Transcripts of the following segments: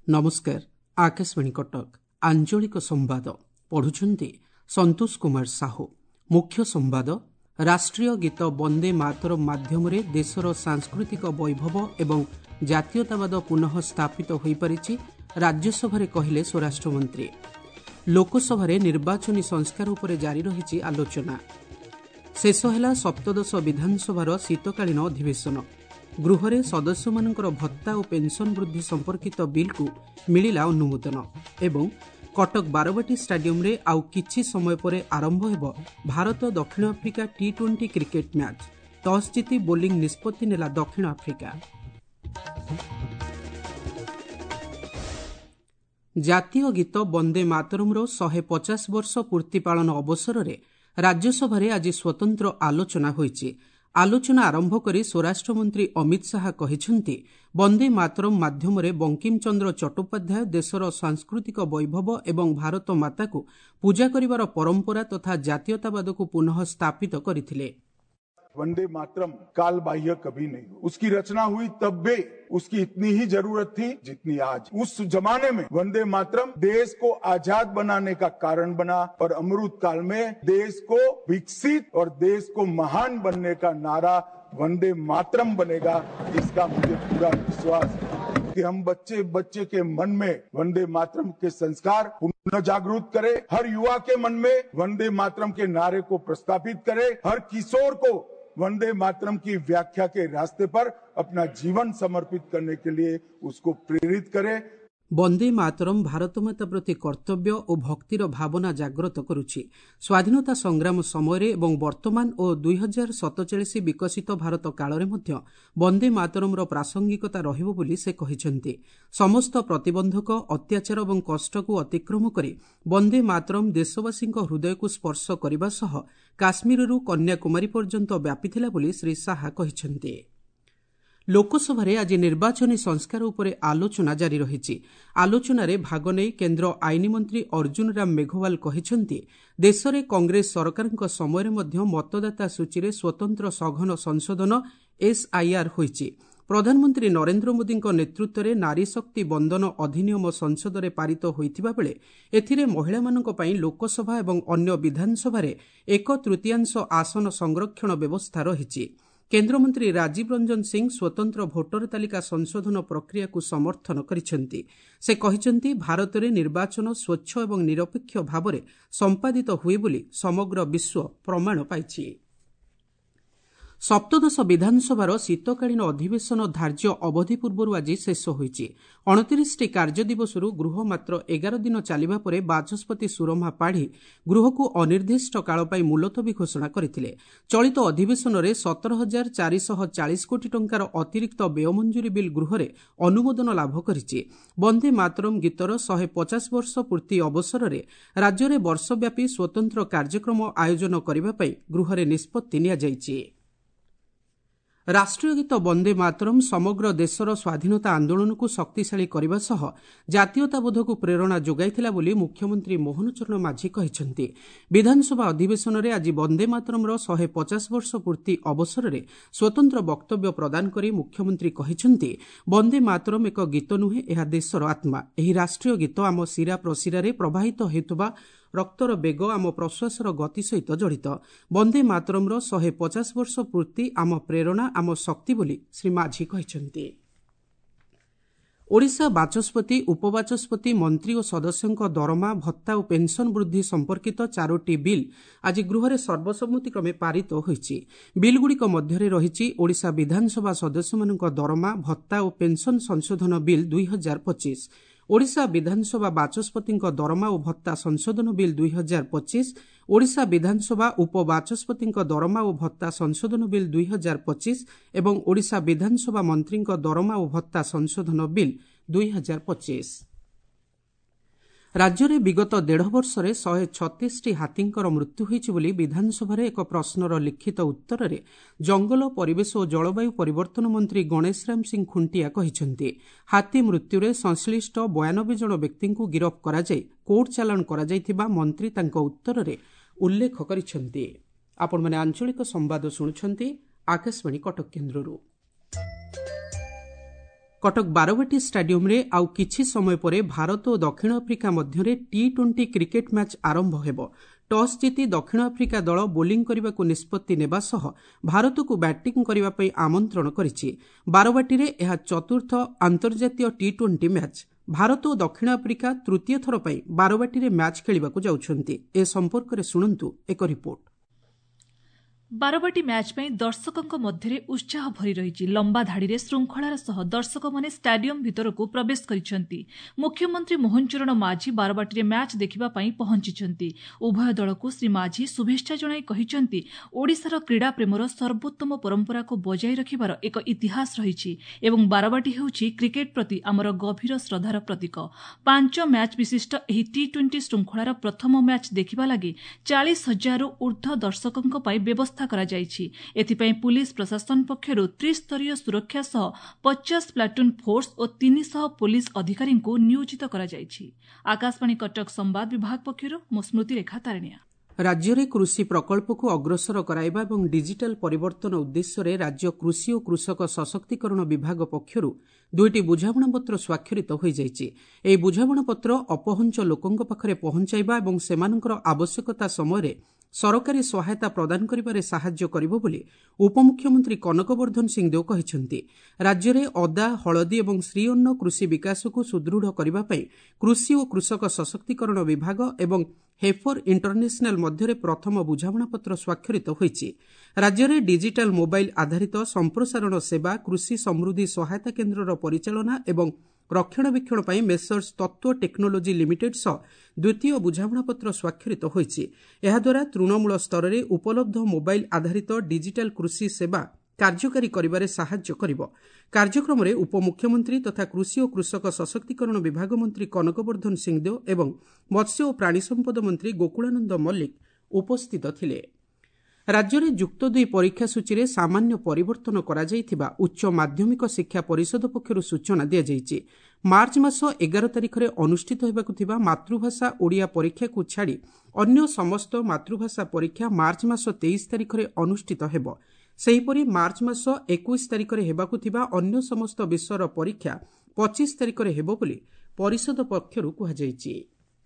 नमस्कार आकाशवाणी कटक आंचलिक संवाद पढ़ुछंती संतोष कुमार साहू। मुख्य संवाद राष्ट्रीय गीत वंदे मातरम माध्यम देशर सांस्कृतिक वैभव एवं जातीयतावाद पुनः स्थापित हो पारिछि राज्यसभा कहले स्वराष्ट्र मंत्री। लोकसभा निर्वाचनी संस्कार उपरे जारी रही आलोचना। शेष है सप्तदश विधानसभार शीतकालीन अधिवेशन। गृहरे सदस्यमानकर भत्ता और पेंशन वृद्धि संपर्कित बिल को मिलिला अनुमोदन एवं कटक बारवाटी स्टाडियम रे आउ किछि समय परे आरंभ हेब भारत दक्षिण आफ्रिका टी20 क्रिकेट मैच। टॉस जीति बोलिंग निष्पत्ति नेला दक्षिण आफ्रिका। जातीय गीत वंदे मातरमर 150 वर्ष पूर्ति पालन अवसर में राज्यसभा आज स्वतंत्र आलोचना होईछि। आलोचना आरंभ करी स्वराष्ट्र मंत्री अमित शाह कहिसेंति वंदे मातरम माध्यम बंकिम चंद्र चट्टोपाध्याय देशर सांस्कृतिक वैभव एवं भारत माता को पूजा करिवार परंपरा तथा जातीयतावाद को पुनः स्थापित करथिले। वंदे मातरम काल बाह्य कभी नहीं। उसकी रचना हुई तब भी उसकी इतनी ही जरूरत थी जितनी आज। उस जमाने में वंदे मातरम देश को आजाद बनाने का कारण बना और अमृत काल में देश को विकसित और देश को महान बनने का नारा वंदे मातरम बनेगा। इसका मुझे पूरा विश्वास है कि हम बच्चे बच्चे के मन में वंदे मातरम के संस्कार पुनः जागृत करें, हर युवा के मन में वंदे मातरम के नारे को प्रस्थापित करें, हर किशोर को वंदे मातरम की व्याख्या के रास्ते पर अपना जीवन समर्पित करने के लिए उसको प्रेरित करें। वंदे मातरम भारत माता प्रति कर्तव्य और भक्तिर भावना जागृत करुछि। स्वाधीनता संग्राम समय एवं वर्तमान और 2047 विकसित भारत काल में वंदे मातरम प्रासंगिकता रहिबो बोली से कहिसेंति। समस्त प्रतिबंधक अत्याचार और कष्ट को अतिक्रम करी वंदे मातरम देशवासी हृदय को स्पर्श करने सह काश्मीररू कन्याकुमारी पर्यंत व्यापीथिला बोली श्री शाह कहिसेंति। लोकसभा आज निर्वाचनी संस्कार उपरे आलोचना जारी रही। आलोचन भाग नहीं केन्द्र आईन मंत्री अर्जुन राम मेघवाल कहिसेंति देशरे कांग्रेस सरकार समय मतदाता सूची रे स्वतंत्र सघन संशोधन SIR होईछि। प्रधानमंत्री नरेंद्र मोदी नेतृत्व में नारी शक्ति बंदन अधिनियम संसद में पारित होइथिबा बेले एथिरे महिला मानक पई लोकसभा एवं अन्य विधानसभा 1/3 आसन संरक्षण व्यवस्था रहिछि। केन्द्रमंत्री राजीव रंजन सिंह स्वतंत्र भोटर तालिका संशोधन प्रक्रिया को समर्थन करिसेंति। से कहिसेंति भारत में निर्वाचन स्वच्छ एवं निरपेक्ष भाव में संपादित हुए बोली समग्र विश्व प्रमाण पाइछि। सप्तदश विधानसभार शीतकालीन अधिवेशन धार्य अवधि पूर्व आज शेष होईछि। 29 कार्य दिवसरू गृह मात्र 11 दिन चलिबा परे बाचस्पति सुरमा पाढ़ी गृह को अनिर्दिष्ट काल पाई मुलतवी घोषणा करथिले। चलित अधिवेशन में 17,440 कोटी टंकार अतिरिक्त व्यय मंजूरी बिल गृह रे अनुमोदन लाभ करिछि। वंदे मातरम गीतर 150 वर्ष पूर्ति अवसर में राज्य में वर्षव्यापी स्वतंत्र कार्यक्रम आयोजन करने पर गृह रे निष्पत्ति निया जाइछि। राष्ट्रीय गीत वंदे मातरम समग्र देशर स्वाधीनता आंदोलन को शक्तिशाली करने सह जातीयताबोध को प्रेरणा जोगाइथिला बोली मुख्यमंत्री मोहन चरण माझी कहिसेंति। विधानसभा अधिवेशन में आज वंदे मातरम 150 वर्ष पूर्ति अवसर में स्वतंत्र वक्तव्य प्रदान करी मुख्यमंत्री कहिसेंति वंदे मातरम एक गीत नुहे, यह देशर आत्मा। एही राष्ट्रीय गीत आम शिरा प्रशिरा प्रवाहित हेतुबा रक्तर बेग आम प्रश्वासर गति सहित जड़ित। वंदे मातरम 150 वर्ष पूर्ति आम प्रेरणा आम शक्ति बोली श्री माझी कहिसेंति। ओडिशा बाचस्पति उपबाचस्पति मंत्री और सदस्यों दरमा भत्ता और पेंशन वृद्धि संपर्कित 4टी बिल आज गृह में सर्वसम्मतिक्रमे पारित होईछि। बिलगुड़िक मध्य रही ओडिशा विधानसभा सदस्यमानक दरमा भत्ता और पेंशन संशोधन बिल 2025, ओडिशा विधानसभा बाचस्पति दरमा और भत्ता संशोधन बिल 2025, ओडिशा विधानसभा उपबाचस्पति दरमा और भत्ता संशोधन बिल 2025 एवं ओडिशा विधानसभा मंत्री दरमा और भत्ता संशोधन बिल 2025। राज्य में विगत 1.5 वर्ष 136 हाथींकर मृत्यु होईछि बोली विधानसभा एक प्रश्नर लिखित उत्तर में जंगल परिवेश और जलवायु परिवर्तन मंत्री गणेश राम सिंह खुंटिया कहिसेंति हाथी मृत्यु रे संश्लिष्ट 92 जन व्यक्ति को गिरफ्त करा जाय कोर्ट चालाण करा जायथिबा मंत्री तांको उत्तर में उल्लेख करिसेंति। आपण माने आंचलिक संवाद सुनुछंती आकाशवाणी कटक केन्द्ररू। कटक बारवाटी स्टाडियम रे आउ किछि समय परे भारत और दक्षिण आफ्रिका मध्य टी20 क्रिकेट मैच आरंभ हेबो। टॉस जीति दक्षिण आफ्रिका दल बोलिंग करने निष्पत्ति नेबा सह भारत को बैटिंग करने पर आमंत्रण करिछि। बारवाटी रे यह चतुर्थ अंतर्जातीय टी20 मैच। भारत और दक्षिण आफ्रिका तृतीय थर पर बारवाटी रे मैच खेलिबाकु जाउछन्ति। ए संपर्क रे सुनंतु एक रिपोर्ट। बारवाटी मैच में दर्शकों मध्य उत्साह भरी रही। लंबा धाड़ी श्रृंखलार सह दर्शक मैंने स्टाडियम भितर को प्रवेश करिसेंति। मुख्यमंत्री मोहन चरण माझी बारवाटी मैच देखिबा पई पहुंचिसेंति। उभय दल को श्री माझी शुभेच्छा जणाई कहिसेंति ओडिशार क्रीड़ा प्रेमर सर्वोत्तम परंपरा को बजाय रखिबार एक इतिहास रही एवं बारवाटी हेउछि क्रिकेट प्रति आमर गभीर श्रद्धार प्रतीक। 5 मैच विशिष्ट एही टी20 श्रृंखलार प्रथम मैच देखिबा लागि 40,000 रु ऊर्ध्व दर्शकों पई व्यवस्था एथिपाई पुलिस प्रशासन पक्षर त्रिस्तरीय सुरक्षा सह 50 प्लाटून फोर्स और 300 पुलिस अधिकारी को नियोजित करा जायछि। आकाशवाणी कटक संवाद विभाग पक्षर मो स्मृति रेखा तारिणिया। राज्य में कृषि प्रकल्प को अग्रसर कराइबा एवं डिजिटल परिवर्तन उद्देश्य राज्य कृषि और कृषक सशक्तिकरण विभाग पक्षर 2टी बुझामणापत्र स्वाक्षरित हो जाइछि। एही बुझामणापत्र अपहंच लोकों पाखरे पहुंचाइबा एवं सेमानकर आवश्यकता समय सरकारी सहायता प्रदान करिबारे साहाय्य करिबो बोली उपमुख्यमंत्री कनकवर्धन सिंहदेव कहिसेंति। राज्य में अदा हलदी एवं श्रीअन्न कृषि विकास को सुदृढ़ करिबा पई कृषि और कृषक सशक्तिकरण विभाग एवं हेफर इंटरनेशनल मध्य प्रथम बुझामणापत्र स्वाक्षरित होइछि। राज्य में डिजिटल मोबाइल आधारित संप्रसारण सेवा कृषि समृद्धि सहायता केन्द्रर परिचालना एवं रक्षणाबेक्षण पर मेसर्स तत्व टेक्नोलोजी लिमिटेड सह द्वितीय बुझामणापत्र स्वाक्षरित होइछि। एहाद्वारा तृणमूल स्तर में उपलब्ध मोबाइल आधारित डिजिटल कृषि सेवा कार्यकारी करिबारे साहाय्य करिबो। कार्यक्रम में उपमुख्यमंत्री तथा कृषि और कृषक सशक्तिकरण विभाग मंत्री कनकवर्धन सिंहदेव एवं मत्स्य और प्राणी संपद मंत्री गोकुलानंद मल्लिक उपस्थित थिले। राज्य में जुक्त 2 परीक्षा सूची में सामान्य परिवर्तन करा जायथिबा उच्च माध्यमिक शिक्षा परिषद पक्षरु सूचना दिया जायछि। मार्च मास 11 तारिख में अनुष्ठित होबाकु थिबा मातृभाषा ओडिया परीक्षा को छाड़ी अन्य समस्त मातृभाषा परीक्षा मार्च मास 23 तारिख में अनुष्ठित हेबो। सेहीपरि मार्च मास 21 तारिख में हेबाकु थिबा अन्य समस्त विषयर परीक्षा 25 तारिख में हेबो बोली परिषद पक्षरु कहा जायछि।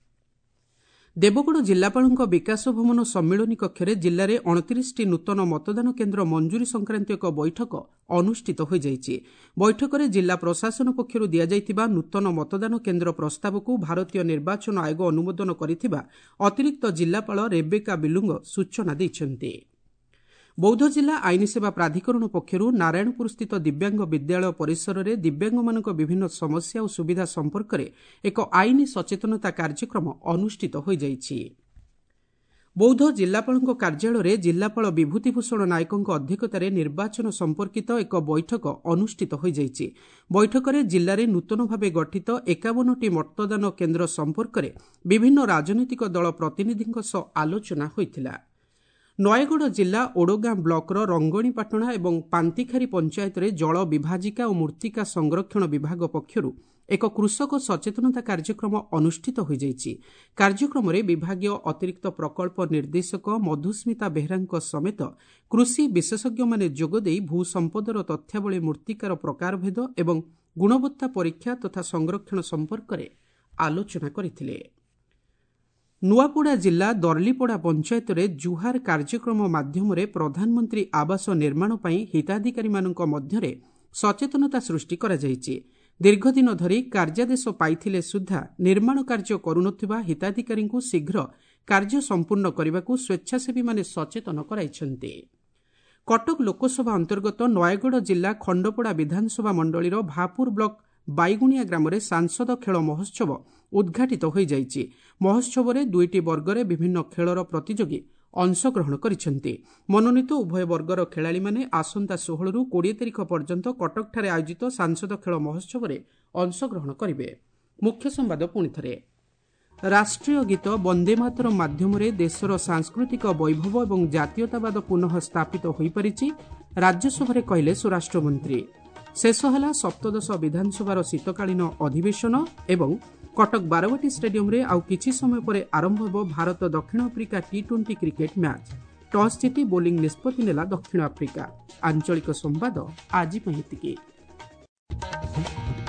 देवगढ़ जिलापाल विकास भवन सम्मिलनी कक्ष में जिले में 29टी नूतन मतदान केन्द्र मंजूरी संक्रांत एक बैठक अनुष्ठित हो जाइछि। बैठक में जिला प्रशासन पक्षर दि जाइथिबा नूतन मतदान केन्द्र प्रस्ताव को भारतीय निर्वाचन आयोग अनुमोदन करिथिबा अतिरिक्त जिलापाल रेबेका बिलुंग सूचना दैछन्ति। बौद्ध जिला आईन सेवा प्राधिकरण पक्षर नारायणपुर स्थित दिव्यांग विद्यालय परिसर में दिव्यांग विभिन्न समस्या और सुविधा संपर्क में एक आईनी सचेतनता कार्यक्रम अनुष्ठित हो जाइछि। बौद्ध जिलापाल कार्यालय में जिलापाल विभूतिभूषण नायकों अध्यक्षतार निर्वाचन संपर्कित एक बैठक अनुष्ठित हो जाइछि। बैठक में जिले में नूतन भाव गठित 51टी मतदान केन्द्र संपर्क में विभिन्न राजनैतिक दल प्रतिनिधि सह आलोचना होइथिला। नयगढ़ जिला ओडगां ब्लॉक रंगणीपाटଣା एवं पांतिखारी पंचायत में जल विभाजिका और मूर्तिका संरक्षण विभाग पक्षर एक कृषक सचेतनता कार्यक्रम अनुष्ठित हो जाइछि। कार्यक्रम में विभागीय अतिरिक्त प्रकल्प निर्देशक मधुस्मिता बेहरा समेत कृषि विशेषज्ञ माने जोगदे भू संपदर तथ्यावली मूर्तिकार प्रकारभेद एवं गुणवत्ता परीक्षा तथा संरक्षण संपर्क में आलोचना करथिले। नुआपड़ा जिला दर्लीपड़ा पंचायत में जुहार कार्यक्रम माध्यम प्रधानमंत्री आवास निर्माण पर हिताधिकारी मध्य सचेतनता सृष्टि करा जायछि। दीर्घदिन धरी कार्यादेश पाइथिले सुद्धा निर्माण कार्य करुनथिबा हिताधिकारी शीघ्र कार्य संपूर्ण करने स्वेच्छासेवी माने सचेतन कराइछन्ति। कटक लोकसभा अंतर्गत नयगढ़ जिला खंडपड़ा विधानसभा मंडलीर भापुर ब्लॉक बाईगुणिया ग्राम में सांसद खेल महोत्सव उद्घाटित हो जाइछि। महोत्सव में 2टी वर्ग में विभिन्न खेलर प्रतियोगी अंशग्रहण करिसेंति। मनोनीत उभय वर्गर खेलाड़ी माने आसंता 16 रु 20 तारिख पर्यंत कटक ठारे आयोजित सांसद खेल महोत्सव में अंशग्रहण करिवे। मुख्य संवाद पुणी थरे। राष्ट्रीय गीत वंदे मातरम माध्यम देशर सांस्कृतिक वैभव और जातीयतावाद पुनः स्थापित हो पारिछि राज्यसभा कहले स्वराष्ट्रमंत्री। शेष है सप्तदश विधानसभार शीतकालीन अधिवेशन एवं कटक बारवाटी स्टेडियम रे आउ किछि समय पर आरंभ हो भारत दक्षिण आफ्रिका टी20 क्रिकेट मैच। टॉस जीति बोलिंग निष्पत्ति नेला दक्षिण आफ्रिका। आंचलिक संवाद आज एतिकी। ଧନ୍ୟବାଦ।